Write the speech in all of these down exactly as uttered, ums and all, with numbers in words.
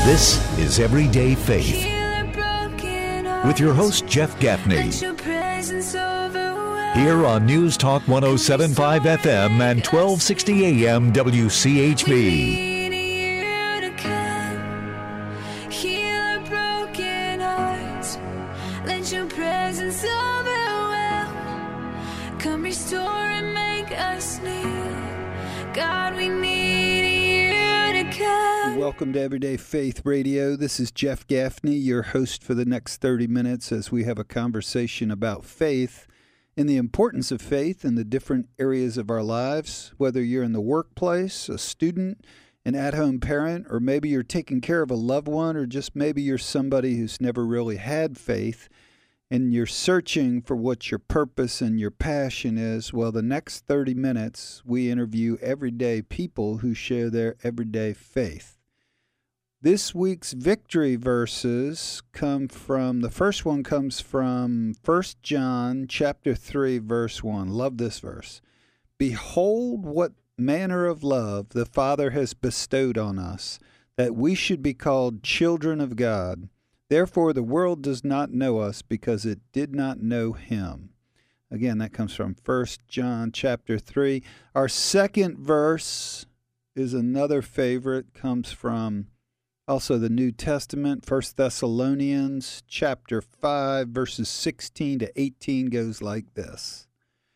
This is Everyday Faith with your host, Jeff Gaffney. Here on News Talk one oh seven point five F M and twelve sixty A M W C H B. Welcome to Everyday Faith Radio. This is Jeff Gaffney, your host for the next thirty minutes as we have a conversation about faith and the importance of faith in the different areas of our lives, whether you're in the workplace, a student, an at-home parent, or maybe you're taking care of a loved one, or just maybe you're somebody who's never really had faith and you're searching for what your purpose and your passion is. Well, the next thirty minutes, we interview everyday people who share their everyday faith. This week's victory verses come from, the first one comes from First John chapter three, verse one. Love this verse. Behold what manner of love the Father has bestowed on us, that we should be called children of God. Therefore the world does not know us because it did not know him. Again, that comes from First John chapter three. Our second verse is another favorite, comes from also the New Testament. First Thessalonians chapter five, verses sixteen to eighteen goes like this.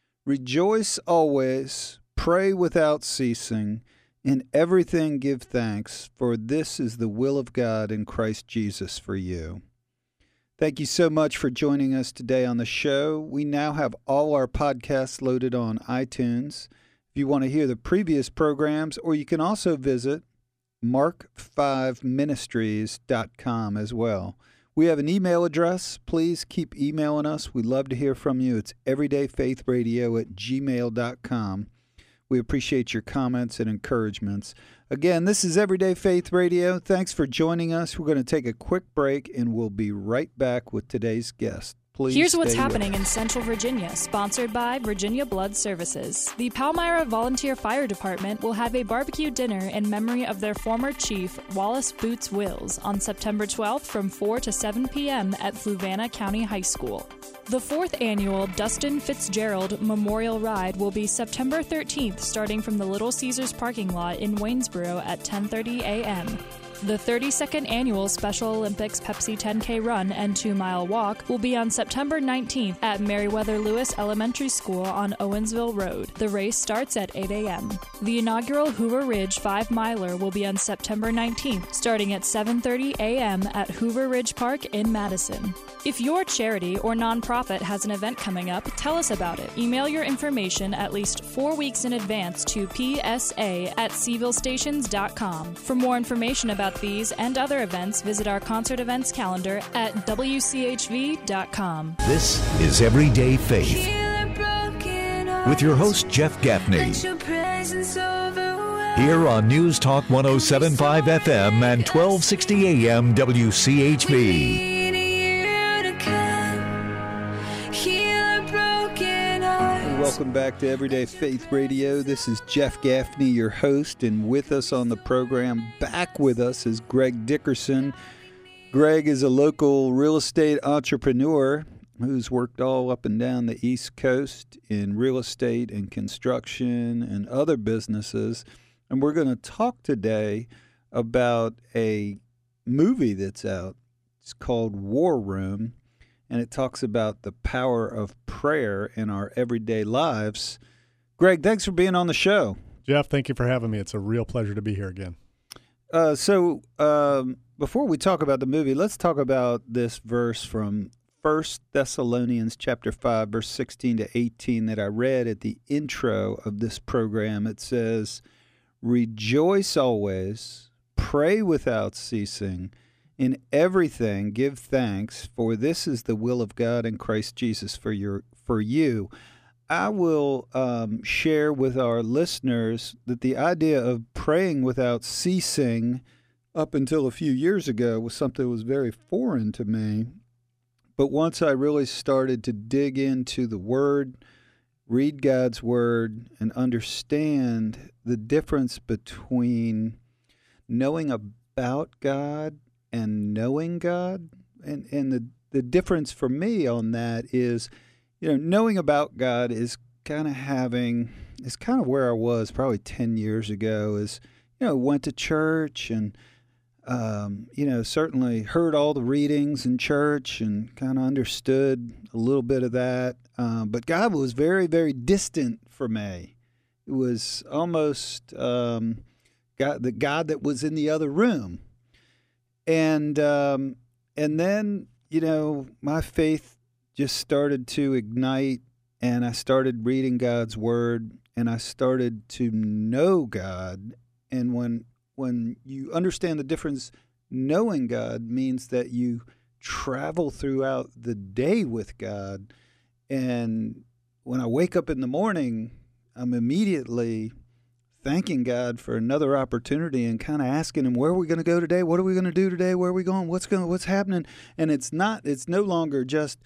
Rejoice always, pray without ceasing, in everything give thanks, for this is the will of God in Christ Jesus for you. Thank you so much for joining us today on the show. We now have all our podcasts loaded on iTunes. If you want to hear the previous programs, or you can also visit mark five ministries dot com as well. We have an email address. Please keep emailing us. We'd love to hear from you. It's everydayfaithradio at gmail dot com. We appreciate your comments and encouragements. Again, this is Everyday Faith Radio. Thanks for joining us. We're going to take a quick break, and we'll be right back with today's guest. Please Here's what's happening in Central Virginia, sponsored by Virginia Blood Services. The Palmyra Volunteer Fire Department will have a barbecue dinner in memory of their former chief, Wallace Boots Wills, on September twelfth from four to seven p.m. at Fluvanna County High School. The fourth annual Dustin Fitzgerald Memorial Ride will be September thirteenth, starting from the Little Caesars parking lot in Waynesboro at ten thirty a.m. The thirty-second Annual Special Olympics Pepsi ten K Run and two mile Walk will be on September nineteenth at Meriwether Lewis Elementary School on Owensville Road. The race starts at eight a.m. The inaugural Hoover Ridge five miler will be on September nineteenth, starting at seven thirty a.m. at Hoover Ridge Park in Madison. If your charity or nonprofit has an event coming up, tell us about it. Email your information at least four weeks in advance to p s a at seville stations dot com. For more information about these and other events, visit our concert events calendar at w c h v dot com. This is Everyday Faith with your host, Jeff Gaffney. Here on News Talk one oh seven point five F M and twelve sixty A M W C H B. Welcome back to Everyday Faith Radio. This is Jeff Gaffney, your host, and with us on the program, back with us, is Greg Dickerson. Greg is a local real estate entrepreneur who's worked all up and down the East Coast in real estate and construction and other businesses. And we're going to talk today about a movie that's out. It's called War Room. And it talks about the power of prayer in our everyday lives. Greg, thanks for being on the show. Jeff, thank you for having me. It's a real pleasure to be here again. Uh, so um, before we talk about the movie, let's talk about this verse from First Thessalonians chapter five, verse sixteen to eighteen that I read at the intro of this program. It says, "Rejoice always, pray without ceasing. In everything, give thanks, for this is the will of God in Christ Jesus for your for you." I will um, share with our listeners that the idea of praying without ceasing up until a few years ago was something that was very foreign to me. But once I really started to dig into the Word, read God's Word, and understand the difference between knowing a about God and knowing God. And and the, the difference for me on that is, you know, knowing about God is kind of having, is kind of where I was probably ten years ago, is, you know, went to church and, um, you know, certainly heard all the readings in church and kind of understood a little bit of that. Uh, but God was very, very distant for me. It was almost um, God, the God that was in the other room. And um, and then, you know, my faith just started to ignite, and I started reading God's Word, and I started to know God. And when when you understand the difference, knowing God means that you travel throughout the day with God. And when I wake up in the morning, I'm immediately thanking God for another opportunity and kind of asking Him, where are we going to go today? What are we going to do today? Where are we going? What's going? What's happening? And it's not. It's no longer just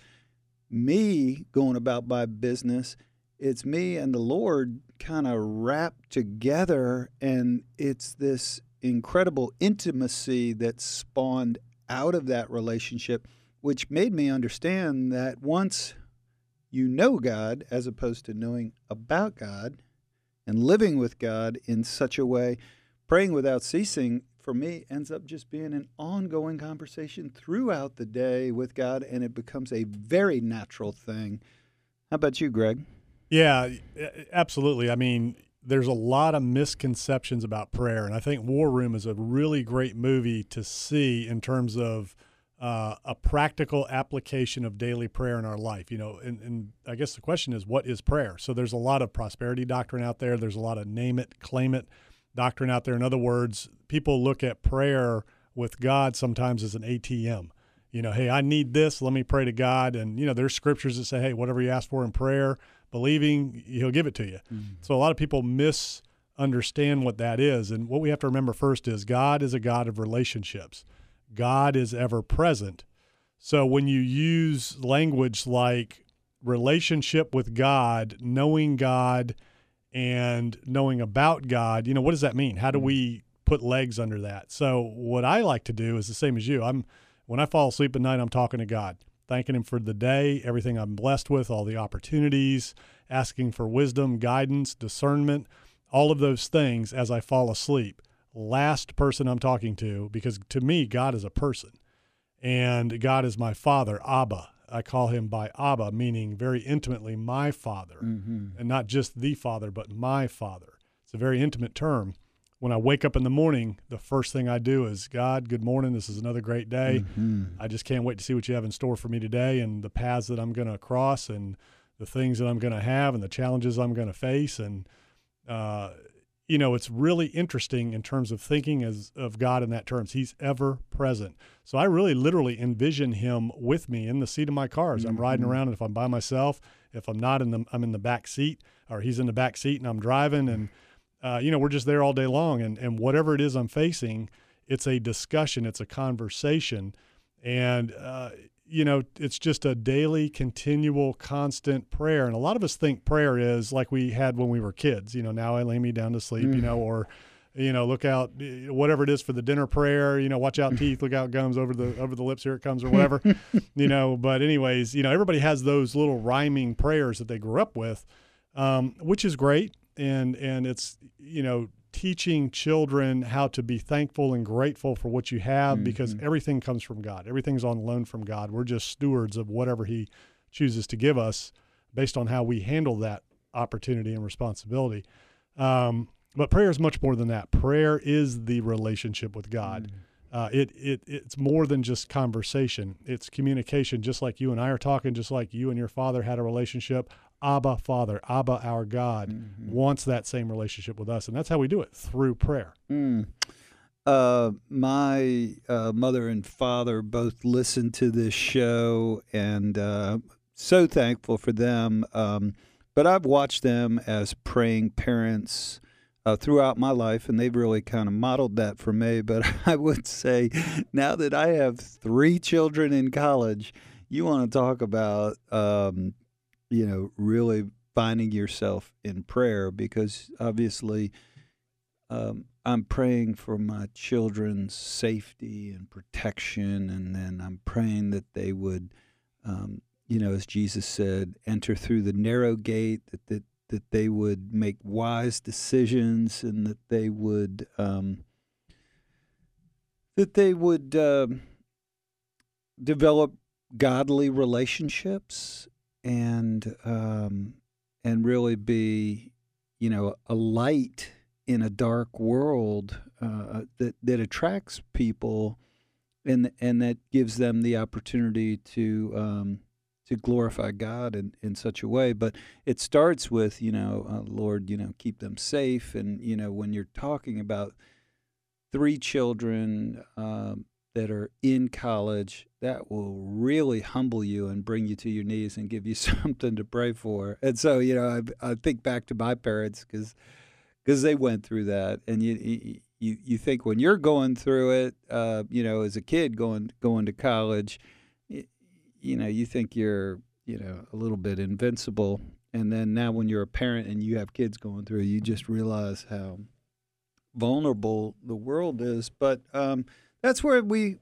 me going about my business. It's me and the Lord kind of wrapped together, and it's this incredible intimacy that spawned out of that relationship, which made me understand that once you know God, as opposed to knowing about God and living with God in such a way, praying without ceasing, for me, ends up just being an ongoing conversation throughout the day with God, and it becomes a very natural thing. How about you, Greg? Yeah, absolutely. I mean, there's a lot of misconceptions about prayer, and I think War Room is a really great movie to see in terms of uh, a practical application of daily prayer in our life. You know, and, and I guess the question is, what is prayer? So there's a lot of prosperity doctrine out there. There's a lot of name it, claim it doctrine out there. In other words, people look at prayer with God sometimes as an A T M. You know, hey, I need this, let me pray to God. And, you know, there's scriptures that say, hey, whatever you ask for in prayer, believing, He'll give it to you. Mm-hmm. So a lot of people misunderstand what that is. And what we have to remember first is God is a God of relationships. God is ever present. So when you use language like relationship with God, knowing God, and knowing about God, you know, what does that mean? How do we put legs under that? So what I like to do is the same as you. I'm when I fall asleep at night, I'm talking to God, thanking Him for the day, everything I'm blessed with, all the opportunities, asking for wisdom, guidance, discernment, all of those things as I fall asleep. Last person I'm talking to, because to me, God is a person, and God is my Father, Abba. I call Him by Abba, meaning very intimately my Father, mm-hmm. and not just the Father, but my Father. It's a very intimate term. When I wake up in the morning, the first thing I do is, God, good morning. This is another great day. Mm-hmm. I just can't wait to see what you have in store for me today, and the paths that I'm going to cross, and the things that I'm going to have, and the challenges I'm going to face. And, uh, you know, it's really interesting in terms of thinking as of God in that terms. He's ever present. So I really literally envision Him with me in the seat of my car as mm-hmm. I'm riding around. And if I'm by myself, if I'm not in the, I'm in the back seat, or He's in the back seat and I'm driving, and Uh, you know, we're just there all day long, and, and whatever it is I'm facing, it's a discussion, it's a conversation, and, uh, you know, it's just a daily, continual, constant prayer. And a lot of us think prayer is like we had when we were kids, you know, now I lay me down to sleep, mm. you know, or, you know, look out, whatever it is for the dinner prayer, you know, watch out teeth, look out gums, over the over the lips, here it comes, or whatever, you know. But anyways, you know, everybody has those little rhyming prayers that they grew up with, um, which is great. And and it's, you know, teaching children how to be thankful and grateful for what you have, mm-hmm. because everything comes from God. Everything's on loan from God. We're just stewards of whatever He chooses to give us based on how we handle that opportunity and responsibility. Um, but prayer is much more than that. Prayer is the relationship with God. Mm-hmm. Uh, it it it's more than just conversation. It's communication, just like you and I are talking, just like you and your Father had a relationship. Abba, Father, Abba, our God, mm-hmm. wants that same relationship with us, and that's how we do it, through prayer. Mm. Uh, my uh, mother and father both listen to this show, and uh, so thankful for them. Um, but I've watched them as praying parents uh, throughout my life, and they've really kind of modeled that for me. But I would say now that I have three children in college, you want to talk about um, you know, really finding yourself in prayer, because obviously um, I'm praying for my children's safety and protection, and then I'm praying that they would, um, you know, as Jesus said, enter through the narrow gate, that that, that they would make wise decisions, and that they would um, that they would um, develop godly relationships, and um, and really be, you know, a light in a dark world uh, that that attracts people, and and that gives them the opportunity to um, to glorify God in, in such a way. But it starts with, you know, uh, Lord, you know, keep them safe, and you know, when you're talking about three children um, that are in college, that will really humble you and bring you to your knees and give you something to pray for. And so, you know, I, I think back to my parents because because they went through that, and you you you think when you're going through it, uh, you know, as a kid going going to college, you, you know, you think you're, you know, a little bit invincible, and then now when you're a parent and you have kids going through, you just realize how vulnerable the world is. But um, that's where we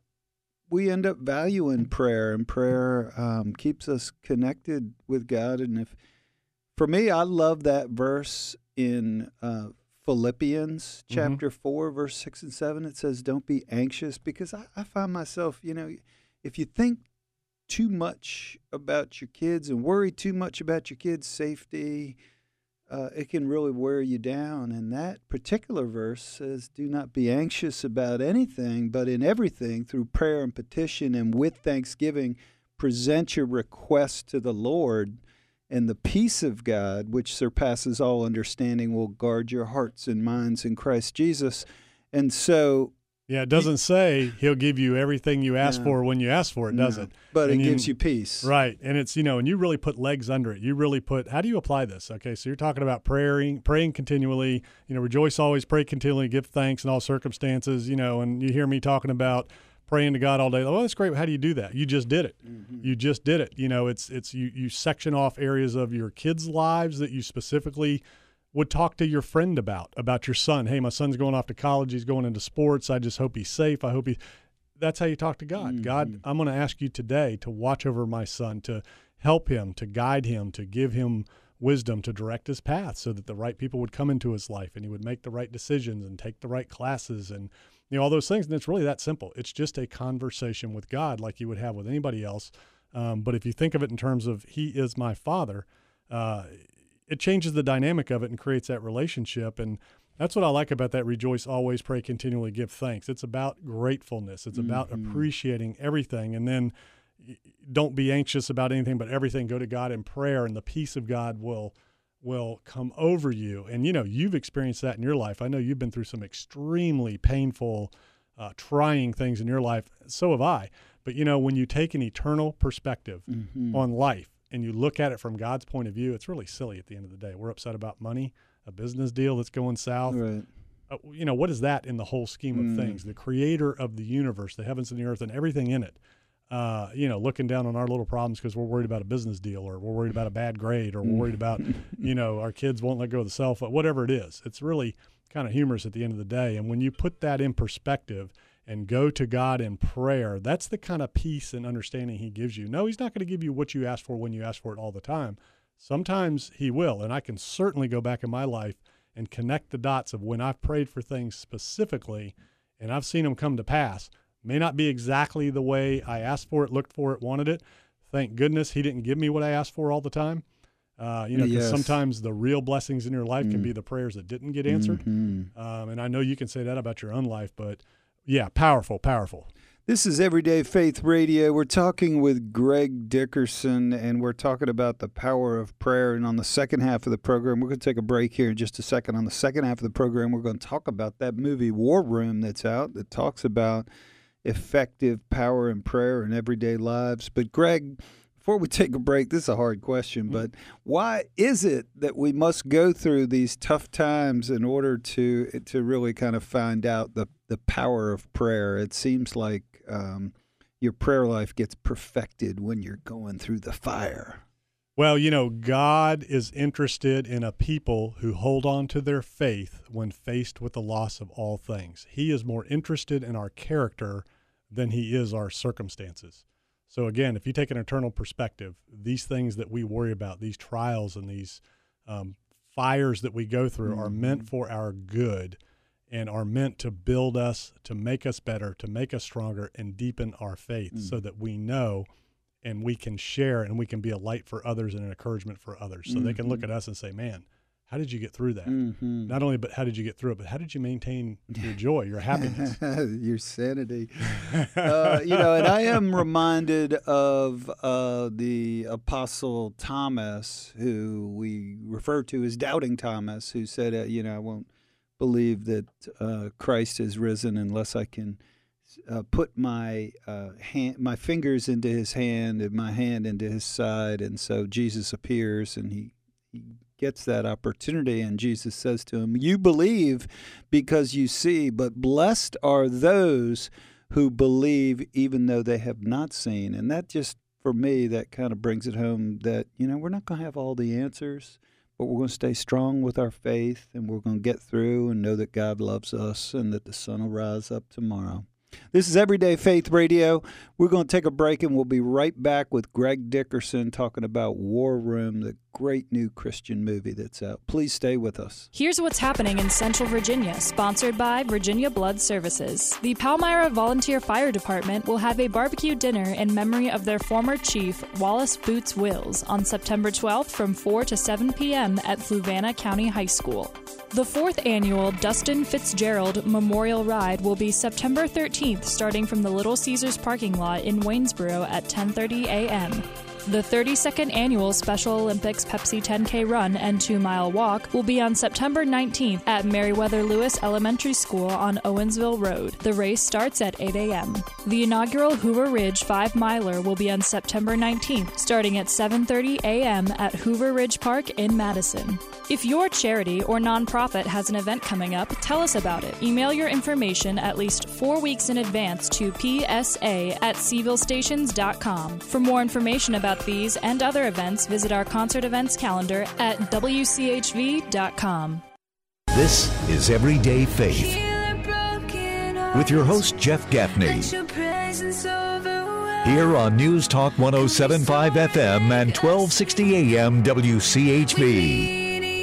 we end up valuing prayer, and prayer um, keeps us connected with God. And if for me, I love that verse in uh, Philippians chapter mm-hmm. four, verse six and seven. It says, "Don't be anxious," because I, I find myself, you know, if you think too much about your kids and worry too much about your kids' safety, uh, it can really wear you down. And that particular verse says, "Do not be anxious about anything, but in everything, through prayer and petition and with thanksgiving, present your requests to the Lord. And the peace of God, which surpasses all understanding, will guard your hearts and minds in Christ Jesus." And so, yeah, it doesn't say He'll give you everything you ask no, for when you ask for it, does no, it? But and it you, gives you peace. Right. And it's, you know, and you really put legs under it. You really put, how do you apply this? Okay, so you're talking about praying, praying continually, you know, rejoice always, pray continually, give thanks in all circumstances, you know, and you hear me talking about praying to God all day. Oh, that's great. How do you do that? You just did it. Mm-hmm. You just did it. You know, it's it's you you section off areas of your kids' lives that you specifically would talk to your friend about, about your son. Hey, my son's going off to college. He's going into sports. I just hope he's safe. I hope he. That's how you talk to God. Mm-hmm. God, I'm going to ask you today to watch over my son, to help him, to guide him, to give him wisdom, to direct his path so that the right people would come into his life and he would make the right decisions and take the right classes and, you know, all those things. And it's really that simple. It's just a conversation with God like you would have with anybody else. Um, but if you think of it in terms of He is my Father, uh, it changes the dynamic of it and creates that relationship. And that's what I like about that rejoice, always, pray, continually, give thanks. It's about gratefulness. It's mm-hmm. about appreciating everything. And then don't be anxious about anything, but everything go to God in prayer, and the peace of God will will come over you. And, you know, you've experienced that in your life. I know you've been through some extremely painful, uh, trying things in your life. So have I. But, you know, when you take an eternal perspective mm-hmm. on life and you look at it from God's point of view, it's really silly at the end of the day. We're upset about money, a business deal that's going south. Right. Uh, you know, what is that in the whole scheme of mm. things? The creator of the universe, the heavens and the earth and everything in it. Uh, you know, looking down on our little problems because we're worried about a business deal, or we're worried about a bad grade, or we're worried about, you know, our kids won't let go of the cell phone, whatever it is. It's really kind of humorous at the end of the day. And when you put that in perspective and go to God in prayer, that's the kind of peace and understanding He gives you. No, He's not going to give you what you ask for when you ask for it all the time. Sometimes He will. And I can certainly go back in my life and connect the dots of when I've prayed for things specifically and I've seen them come to pass. May not be exactly the way I asked for it, looked for it, wanted it. Thank goodness He didn't give me what I asked for all the time. Uh, you know, because yes. sometimes the real blessings in your life mm. can be the prayers that didn't get answered. Mm-hmm. Um, and I know you can say that about your own life, but yeah, powerful, powerful. This is Everyday Faith Radio. We're talking with Greg Dickerson, and we're talking about the power of prayer. And on the second half of the program, we're going to take a break here in just a second. On the second half of the program, we're going to talk about that movie War Room that's out that talks about effective power in prayer in everyday lives. But Greg, before we take a break, this is a hard question, but why is it that we must go through these tough times in order to to really kind of find out the, the power of prayer? It seems like um, your prayer life gets perfected when you're going through the fire. Well, you know, God is interested in a people who hold on to their faith when faced with the loss of all things. He is more interested in our character than he is our circumstances. So again, if you take an eternal perspective, these things that we worry about, these trials and these um, fires that we go through mm-hmm. are meant for our good and are meant to build us, to make us better, to make us stronger, and deepen our faith mm-hmm. so that we know and we can share and we can be a light for others and an encouragement for others. So mm-hmm. they can look at us and say, man, how did you get through that? Mm-hmm. Not only, but how did you get through it, but how did you maintain your joy, your happiness? Your sanity. uh, you know, and I am reminded of uh, the Apostle Thomas, who we refer to as Doubting Thomas, who said, uh, you know, I won't believe that uh, Christ has risen unless I can Uh, put my uh, hand, my fingers into his hand and my hand into his side. And so Jesus appears and he, he gets that opportunity. And Jesus says to him, you believe because you see, but blessed are those who believe even though they have not seen. And that just, for me, that kind of brings it home that, you know, we're not going to have all the answers, but we're going to stay strong with our faith and we're going to get through and know that God loves us and that the sun will rise up tomorrow. This is Everyday Faith Radio. We're going to take a break, and we'll be right back with Greg Dickerson talking about War Room, the great new Christian movie that's out. Please stay with us. Here's what's happening in Central Virginia, sponsored by Virginia Blood Services. The Palmyra Volunteer Fire Department will have a barbecue dinner in memory of their former chief, Wallace Boots Wills, on September twelfth from four to seven p.m. at Fluvanna County High School. The fourth annual Dustin Fitzgerald Memorial Ride will be September thirteenth, starting from the Little Caesars parking lot in Waynesboro at ten thirty a.m. The thirty-second annual Special Olympics Pepsi ten K Run and two mile Walk will be on September nineteenth at Meriwether Lewis Elementary School on Owensville Road. The race starts at eight a.m. The inaugural Hoover Ridge five miler will be on September nineteenth, starting at seven thirty a.m. at Hoover Ridge Park in Madison. If your charity or nonprofit has an event coming up, tell us about it. Email your information at least four weeks in advance to p s a at seville stations dot com. For more information about these and other events, visit our concert events calendar at w c h v dot com. This is Everyday Faith with your host, Jeff Gaffney. Here on News Talk one oh seven point five F M and twelve sixty A M W C H V.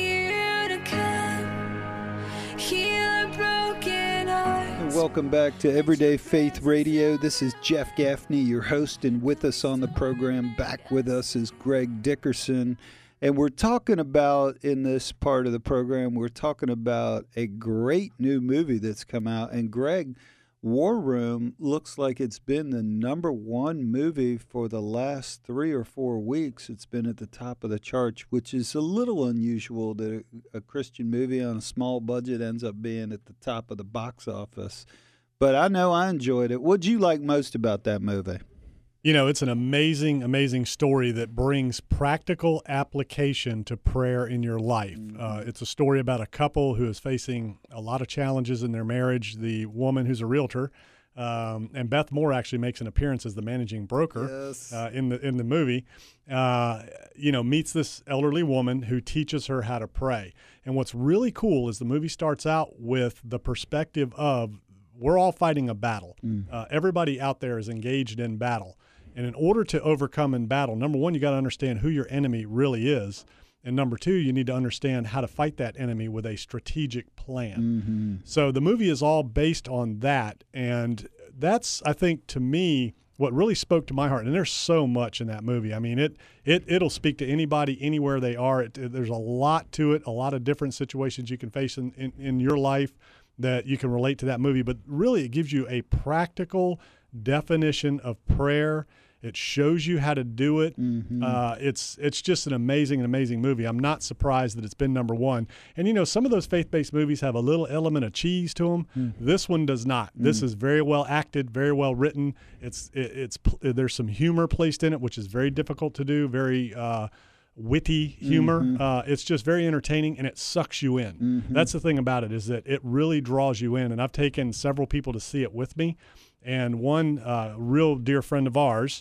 Welcome back to Everyday Faith Radio. This is Jeff Gaffney, your host, and with us on the program, back with us is Greg Dickerson. And we're talking about, in this part of the program, we're talking about a great new movie that's come out. And Greg, War Room looks like it's been the number one movie for the last three or four weeks. It's been at the top of the charts, which is a little unusual that a, a Christian movie on a small budget ends up being at the top of the box office. But I know I enjoyed it. What'd you like most about that movie? You know, it's an amazing, amazing story that brings practical application to prayer in your life. Mm-hmm. Uh, it's a story about a couple who is facing a lot of challenges in their marriage. The woman who's a realtor, um, and Beth Moore actually makes an appearance as the managing broker yes. uh, in the in the movie. Uh, you know, meets this elderly woman who teaches her how to pray. And what's really cool is the movie starts out with the perspective of we're all fighting a battle. Mm. Uh, everybody out there is engaged in battle. And in order to overcome in battle, number one, you got to understand who your enemy really is. And number two, you need to understand how to fight that enemy with a strategic plan. Mm-hmm. So the movie is all based on that. And that's, I think, to me, what really spoke to my heart. And there's so much in that movie. I mean, it, it, it'll speak to anybody, anywhere they are. It, it, there's a lot to it, a lot of different situations you can face in, in, in your life that you can relate to that movie. But really, it gives you a practical definition of prayer. It shows you how to do it. Mm-hmm. Uh, it's it's just an amazing, amazing movie. I'm not surprised that it's been number one. And, you know, some of those faith-based movies have a little element of cheese to them. Mm. This one does not. Mm. This is very well acted, very well written. It's it, it's There's some humor placed in it, which is very difficult to do, very uh, witty humor. Mm-hmm. Uh, it's just very entertaining, and it sucks you in. Mm-hmm. That's the thing about it, is that it really draws you in. And I've taken several people to see it with me. And one uh, real dear friend of ours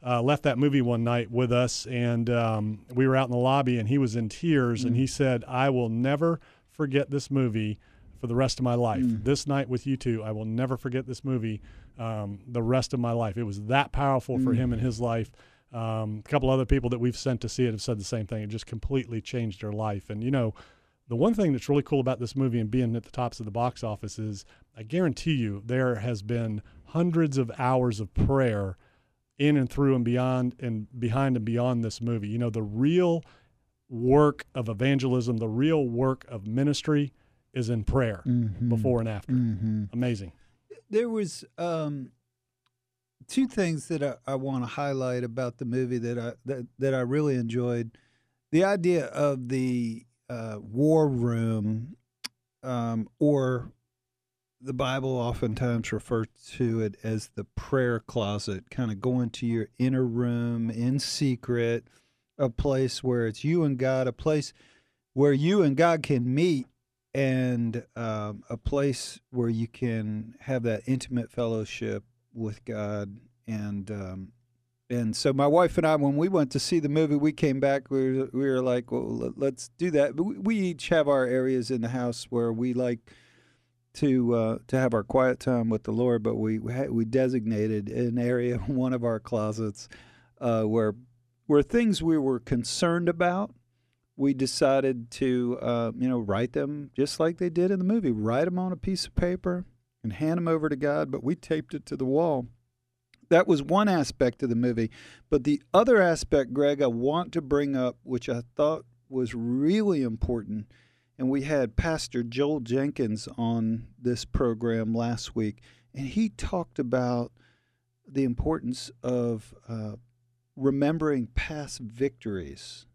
uh, left that movie one night with us, and um, we were out in the lobby, and he was in tears, mm. and he said, "I will never forget this movie for the rest of my life. Mm. This night with you two, I will never forget this movie um, the rest of my life." It was that powerful mm. for him in his life. Um, a couple other people that we've sent to see it have said the same thing. It just completely changed their life. And, you know, the one thing that's really cool about this movie and being at the tops of the box office is I guarantee you there has been hundreds of hours of prayer in and through and beyond and behind and beyond this movie. You know, the real work of evangelism, the real work of ministry is in prayer mm-hmm. before and after. Mm-hmm. Amazing. There was um, two things that I, I want to highlight about the movie that I that, that I really enjoyed. The idea of the uh, war room, um, or the Bible oftentimes refers to it as the prayer closet, kind of going to your inner room in secret, a place where it's you and God, a place where you and God can meet, and um, a place where you can have that intimate fellowship with God. And um, and so my wife and I, when we went to see the movie, we came back, we were, we were like, well, let's do that. But we, we each have our areas in the house where we like to uh, to have our quiet time with the Lord, but we we, had, we designated an area, one of our closets, uh, where where things we were concerned about, we decided to uh, you know write them just like they did in the movie, write them on a piece of paper and hand them over to God. But we taped it to the wall. That was one aspect of the movie, but the other aspect, Greg, I want to bring up, which I thought was really important. And we had Pastor Joel Jenkins on this program last week, and he talked about the importance of uh, remembering past victories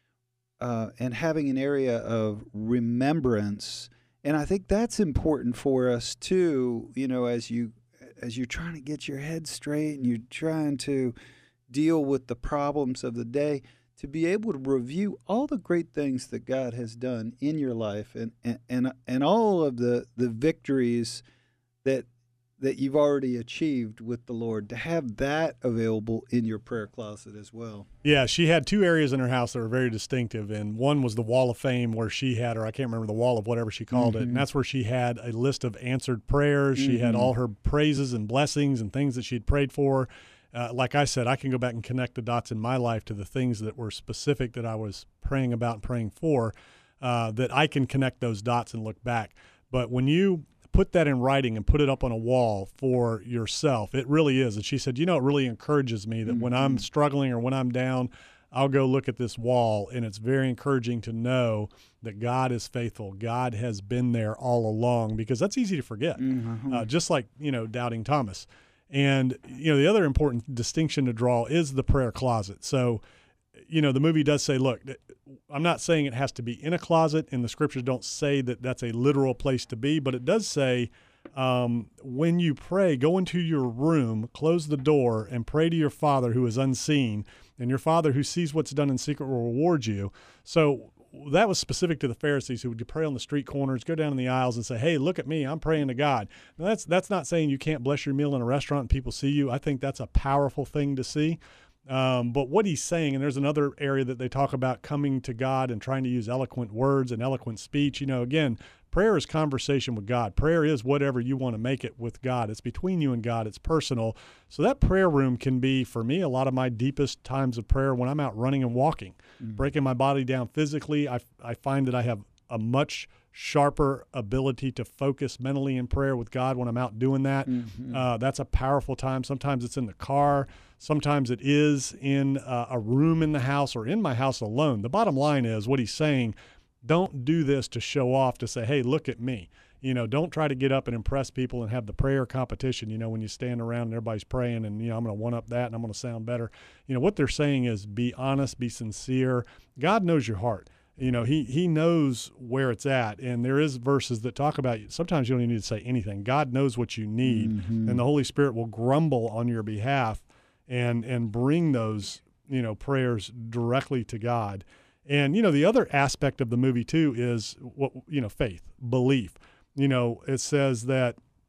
uh, and having an area of remembrance. And I think that's important for us too, you know, as you as you're trying to get your head straight and you're trying to deal with the problems of the day, to be able to review all the great things that God has done in your life and and and, and all of the, the victories that that you've already achieved with the Lord, to have that available in your prayer closet as well. Yeah, she had two areas in her house that were very distinctive, and one was the Wall of Fame, where she had, or I can't remember, the Wall of whatever she called mm-hmm. it, and that's where she had a list of answered prayers. Mm-hmm. She had all her praises and blessings and things that she'd prayed for. Uh, like I said, I can go back and connect the dots in my life to the things that were specific that I was praying about and praying for, uh, that I can connect those dots and look back. But when you put that in writing and put it up on a wall for yourself, it really is. And she said, you know, it really encourages me that mm-hmm. when I'm struggling or when I'm down, I'll go look at this wall, and it's very encouraging to know that God is faithful. God has been there all along, because that's easy to forget, mm-hmm. uh, just like, you know, doubting Thomas. And, you know, the other important distinction to draw is the prayer closet. So, you know, the movie does say, look, I'm not saying it has to be in a closet, and the scriptures don't say that that's a literal place to be, but it does say um, when you pray, go into your room, close the door, and pray to your Father who is unseen, and your Father who sees what's done in secret will reward you. So that was specific to the Pharisees, who would pray on the street corners, go down in the aisles and say, hey, look at me, I'm praying to God. Now, that's that's not saying you can't bless your meal in a restaurant and people see you. I think that's a powerful thing to see. Um, but what he's saying, and there's another area that they talk about coming to God and trying to use eloquent words and eloquent speech. You know, again, prayer is conversation with God. Prayer is whatever you want to make it with God. It's between you and God. It's personal. So that prayer room can be, for me, a lot of my deepest times of prayer when I'm out running and walking, mm-hmm. breaking my body down physically. I, I find that I have a much sharper ability to focus mentally in prayer with God when I'm out doing that. Mm-hmm. Uh, that's a powerful time. Sometimes it's in the car. Sometimes it is in uh, a room in the house or in my house alone. The bottom line is what he's saying, don't do this to show off, to say, hey, look at me. You know, don't try to get up and impress people and have the prayer competition, you know, when you stand around and everybody's praying and, you know, I'm going to one-up that and I'm going to sound better. You know, what they're saying is be honest, be sincere. God knows your heart. You know, he he knows where it's at, and there is verses that talk about, sometimes you don't even need to say anything. God knows what you need, mm-hmm. and the Holy Spirit will grumble on your behalf and and bring those, you know, prayers directly to God. And, you know, the other aspect of the movie, too, is, what you know, faith, belief. You know, it says that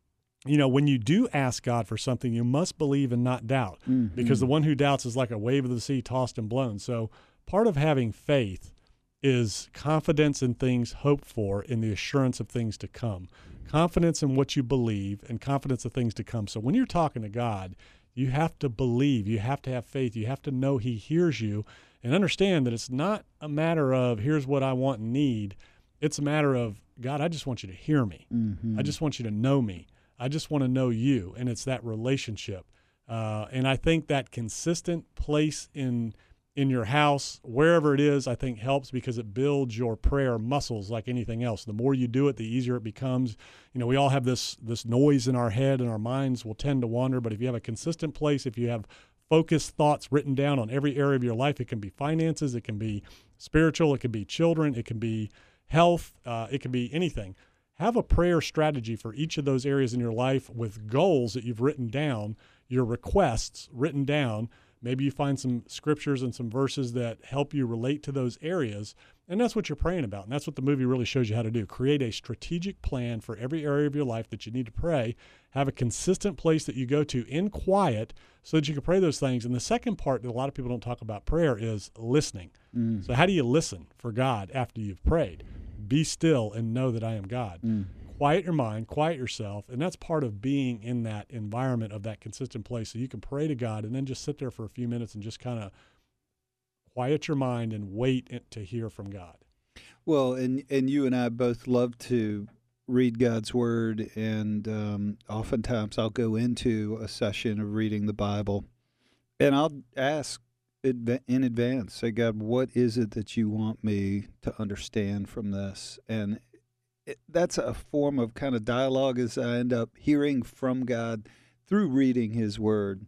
you know, when you do ask God for something, you must believe and not doubt, mm-hmm. because the one who doubts is like a wave of the sea tossed and blown. So part of having faith is confidence in things hoped for, in the assurance of things to come, confidence in what you believe, and confidence of things to come. So when you're talking to God, you have to believe, you have to have faith, you have to know he hears you, and understand that it's not a matter of here's what I want and need. It's a matter of, God, I just want you to hear me. Mm-hmm. I just want you to know me. I just want to know you, and it's that relationship. Uh, and I think that consistent place in in your house, wherever it is, I think helps, because it builds your prayer muscles like anything else. The more you do it, the easier it becomes. You know, we all have this this noise in our head, and our minds will tend to wander. But if you have a consistent place, if you have focused thoughts written down on every area of your life, it can be finances, it can be spiritual, it can be children, it can be health, uh, it can be anything. Have a prayer strategy for each of those areas in your life with goals that you've written down, your requests written down. Maybe you find some scriptures and some verses that help you relate to those areas, and that's what you're praying about. And that's what the movie really shows you how to do. Create a strategic plan for every area of your life that you need to pray. Have a consistent place that you go to in quiet so that you can pray those things. And the second part that a lot of people don't talk about prayer is listening. Mm. So how do you listen for God after you've prayed? Be still and know that I am God. Mm. Quiet your mind, quiet yourself, and that's part of being in that environment of that consistent place. So you can pray to God and then just sit there for a few minutes and just kind of quiet your mind and wait to hear from God. Well, and and you and I both love to read God's Word, and um, oftentimes I'll go into a session of reading the Bible, and I'll ask in advance, say, God, what is it that you want me to understand from this? And it, that's a form of kind of dialogue as I end up hearing from God through reading his word.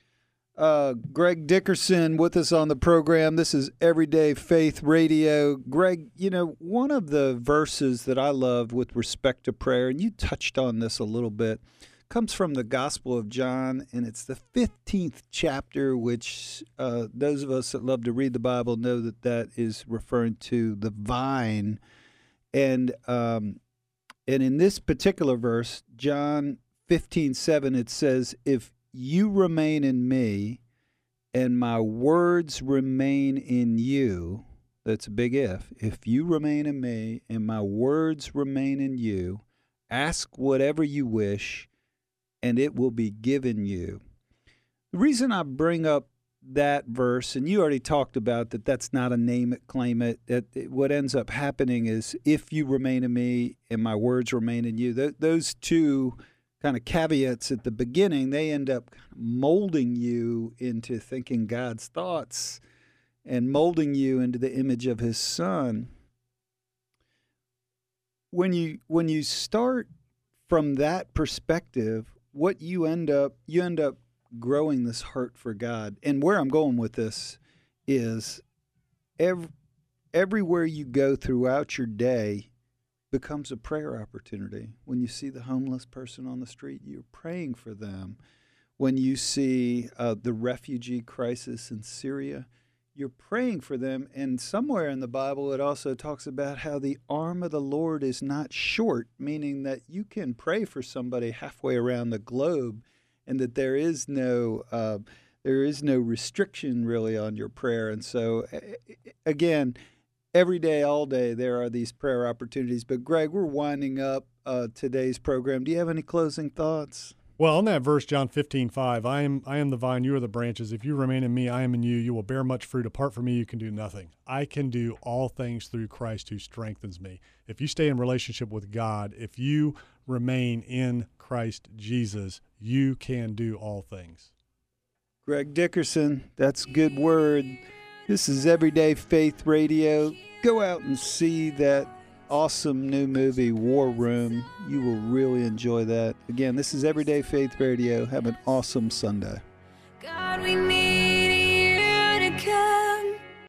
Uh, Greg Dickerson with us on the program. This is Everyday Faith Radio. Greg, you know, one of the verses that I love with respect to prayer, and you touched on this a little bit, comes from the Gospel of John, and it's the fifteenth chapter, which uh, those of us that love to read the Bible know that that is referring to the vine. And um, and in this particular verse, John fifteen seven, it says, if you remain in me and my words remain in you, that's a big if, if you remain in me and my words remain in you, ask whatever you wish, and it will be given you. The reason I bring up that verse, and you already talked about that that's not a name it, claim it, that it, what ends up happening is if you remain in me and my words remain in you, th- those two kind of caveats at the beginning, they end up molding you into thinking God's thoughts and molding you into the image of his son. When you when you start from that perspective, what you end up, you end up growing this heart for God. And where I'm going with this is every, everywhere you go throughout your day becomes a prayer opportunity. When you see the homeless person on the street, you're praying for them. When you see uh, the refugee crisis in Syria, you're praying for them. And somewhere in the Bible, it also talks about how the arm of the Lord is not short, meaning that you can pray for somebody halfway around the globe, and that there is no uh, there is no restriction really on your prayer. And so, again, every day, all day, there are these prayer opportunities. But Greg, we're winding up uh, today's program. Do you have any closing thoughts? Well, on that verse, John fifteen five, I am I am the vine, you are the branches. If you remain in me, I am in you. You will bear much fruit. Apart from me, you can do nothing. I can do all things through Christ who strengthens me. If you stay in relationship with God, if you remain in Christ Jesus, you can do all things. Greg Dickerson, that's good word. This is Everyday Faith Radio. Go out and see that awesome new movie, War Room. You will really enjoy that. Again, this is Everyday Faith Radio. Have an awesome Sunday. God, we need